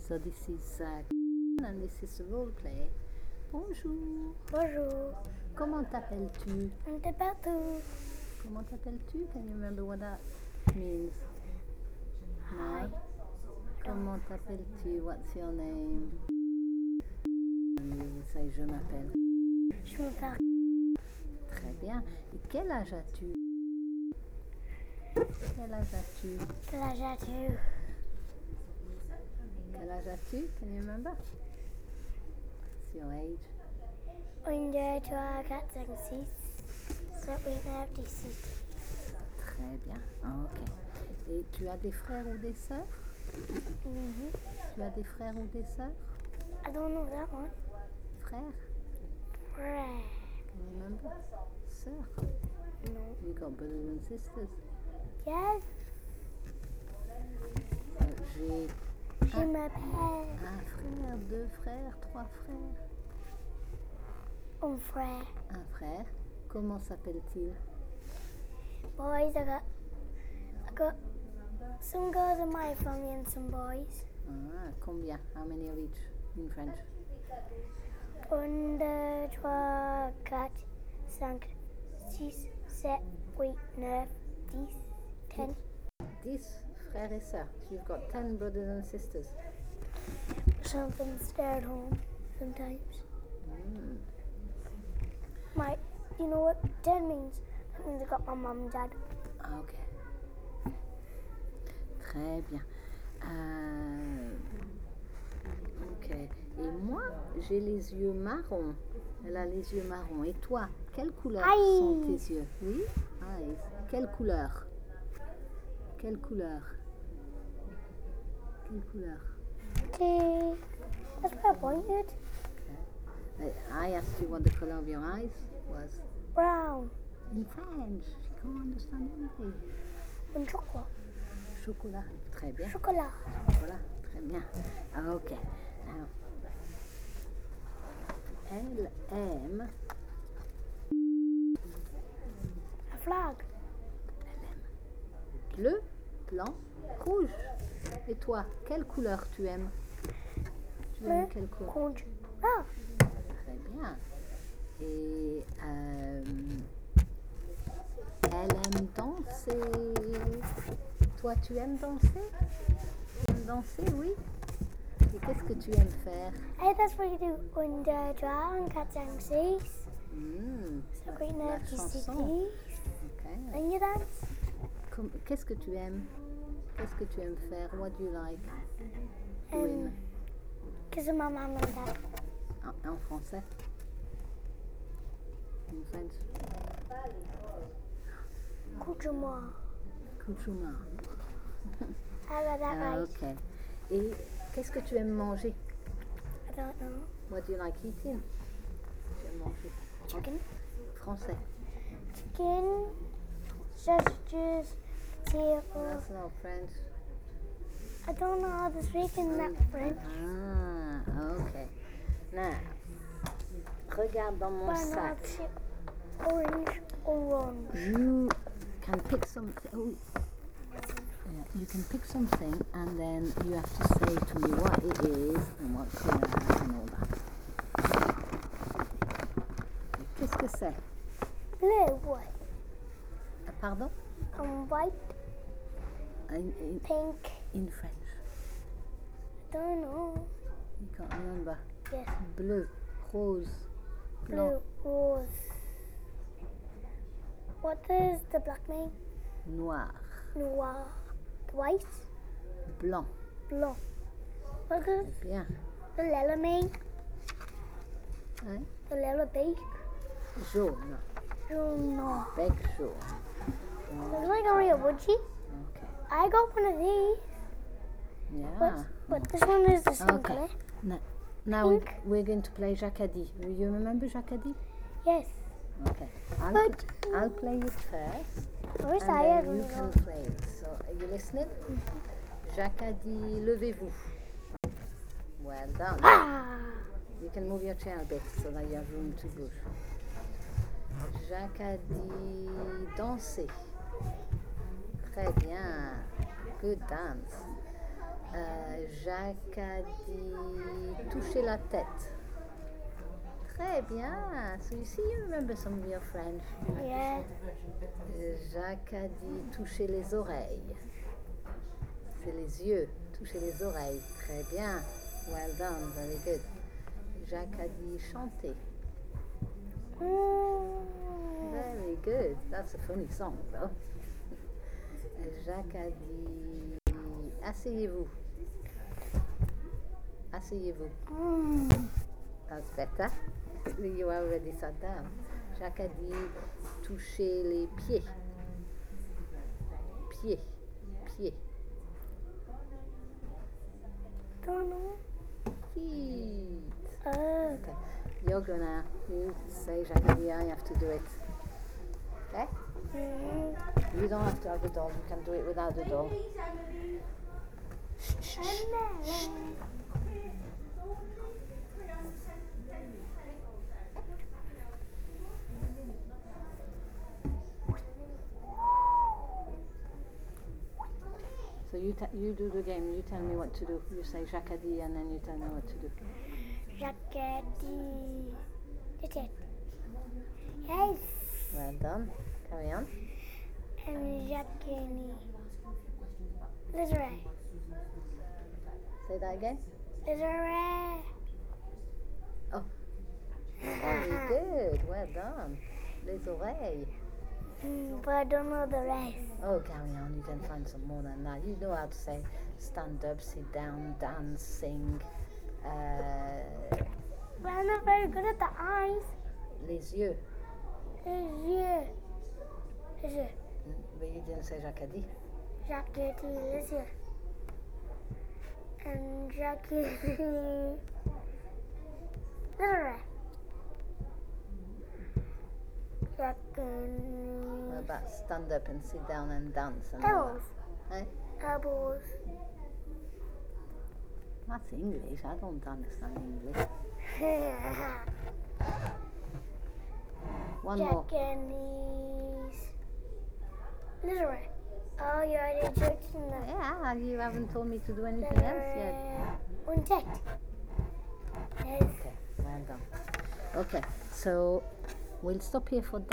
So this is and this is role play. Bonjour. Bonjour. Comment t'appelles-tu? On t'appelle-tu? Comment t'appelles-tu? Can you remember what that means? No? Comment t'appelles-tu? What's your name? And you will say je m'appelle. Je m'appelle. Très bien. Et quel âge as-tu? Quel âge as-tu? Quel âge as-tu? Quel âge as-tu? Can you remember? What's your age? 1, 2, 3, 4, 5, 6, 7, 8, 9, 10. Très bien. Ok. Et tu as des frères ou des sœurs? Tu as des frères ou des sœurs? I don't know that one. Frères? Frère. Can you remember? Sœurs? No. You got brothers and sisters. Yes. J'ai Je m'appelle. un frère, 2 frères, 3 frères. Un frère. Un frère. Comment s'appelle-t-il? Boys, I got some girls in my family and some boys. Ah, combien? How many of each in French? 1, 2, 3, 4, 5, 6, 7, 8, 9, 10, 10. 10 frères et sœurs. You've got 10 brothers and sisters. Some of them stay at home sometimes. Mm. You know what 10 means? That means I got my mum and dad. Ah, ok. Très bien. Ok. Et moi, j'ai les yeux marrons. Elle a les yeux marrons. Et toi, quelle couleur Aïe. sont tes yeux? Oui? Eyes. Quelle couleur? Quelle couleur? Quelle couleur? Okay. That's where I pointed. I asked you what the color of your eyes was. Brown In French. She can't understand anything. and chocolate. Chocolat. Très bien. Chocolat. Voilà. Très bien. Ah, ok. Alors, elle aime. A flag. Bleu, blanc, rouge. Et toi, quelle couleur tu aimes? Tu aimes Bleu, quelle couleur? rouge. Ah. Très bien. Et elle aime danser. Toi, tu aimes danser? Tu aimes danser, oui? Et qu'est-ce que tu aimes faire? Hey, that's what you do. 1, 2, 3, 4, 5, 6. Hmm, 7, 8, la 9, 10, chanson. 10. Ok. And you dance? Qu'est-ce que tu aimes? Qu'est-ce que tu aimes faire? What do you like doing? Kiss my mom and dad. En français? In French? Couche-moi. Couchouma. I got that Ah, right. ok. Et qu'est-ce que tu aimes manger? I don't know. What do you like eating? Tu aimes manger? Chicken. Français. Chicken. Sausages. Potatoes. That's not French. I don't know how to speak in that French. Ah, ok. Now, regarde dans mon sac. Orange. Orange. You can pick some. Oh, yeah, you can pick something, and then you have to say to me what it is and what color and all that. Qu'est-ce que c'est? Blue. What? Pardon? White. In Pink. French. Don't know. You can't remember. Yes. Bleu, rose, Blue. blanc, Rose. What does the black mean? noir, Noir. White. blanc. Blanc. What does Bien. the yellow mean? Hein? The yellow beak? Jaune, No. bec jaune. Looks like a real woodgie. Okay. I got one of these. Yeah. But this one is the same Okay. color. Now Pink. we're going to play Jacadi. You remember Jacadi? Yes. Okay. But- I'll play it first. I wish And I had then one you of can those. play it. So, are you listening? Jacadi, levez-vous. Well done. Ah! You can move your chair a bit so that you have room to push. Jacadi, dansez. Très bien. Good dance. Jacques a dit toucher la tête. Très bien. So you see, you remember some of your French. Yeah. Jacques a dit toucher les oreilles. C'est les yeux. Toucher les oreilles. Très bien. Well done. Very good. Jacques a dit chanter. Very good. That's a funny song, though. Jacques a dit asseyez-vous. Asseyez-vous. That's better. You already sat down. Jacques a dit toucher les pieds. Pieds. Pieds. Don't know. Feet. Okay. You're gonna, you say Jacques a dit, you have to do it. Okay? You don't have to have the doll, you can do it without the doll. So you do the game, you tell me what to do. You say Jacques a dit and then you tell me what to do. Jacques a dit. That's it. Yes. Well done. Carry on. And Jacques a dit. Lizard. Say that again. Lizard. Oh. Very good. Well done. Les oreilles. But I don't know the rest. Oh, carry on. You can find some more than that. You know how to say stand up, sit down, dance, sing. But I'm not very good at the eyes. Les yeux. Les yeux. Les yeux. But you didn't say Jacques a dit. Jacques a dit les yeux. And Jacques a dit lizard. Jacques a dit What about stand up and sit down and dance and elbows. all that? Eh? Elbows. That's English. I don't understand English. One more. Jacques and knees. Lizard. Oh, you already joked in the Yeah, you haven't told me to do anything else yet. Unchecked. Yes. Okay, well done. Okay, so we'll stop here for that.